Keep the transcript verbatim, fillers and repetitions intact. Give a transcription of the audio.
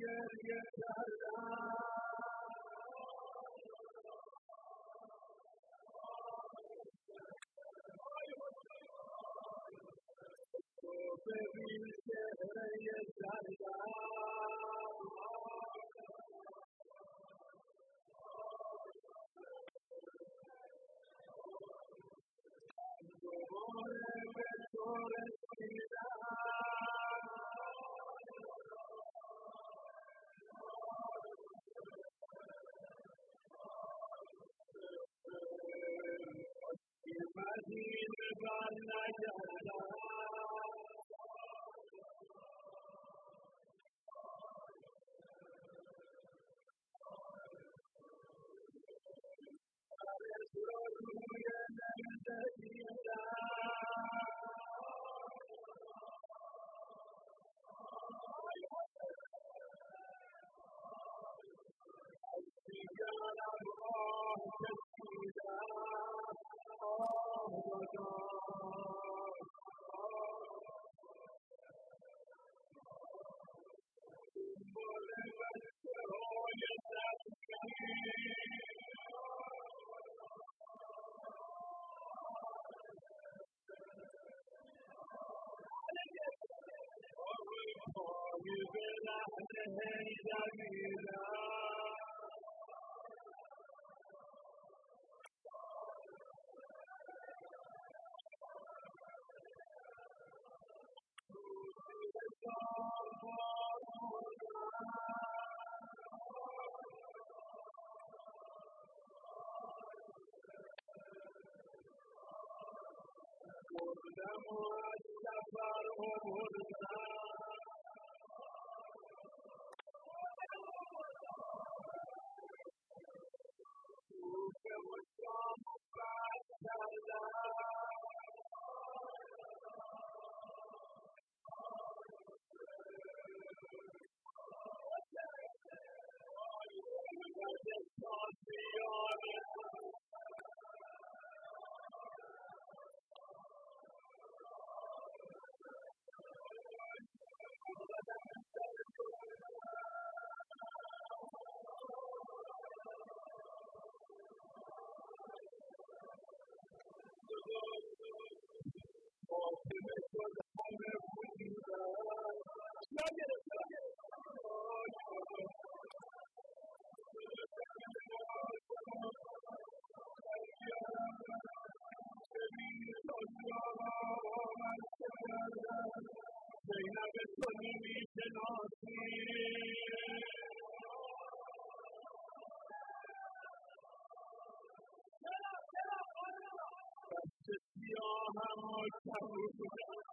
گریه کردم تو ببین چهره زردم دوباره به تو رسیدم مدین بر نگردم سرت را روی نرده دیدم از دیگرم آه کشیدم آه بدان دنبال بچه های زمین پای به رهن حیدر میرم روزی بار بردم بردم و از سفر آوردم کوفه و شام و فتح کردم بدستان دیار فاطمه شد همه وجودم چرا گرفت چرا گرفت زینب تو نمی‌شناسی بچه سیاهم و کبودم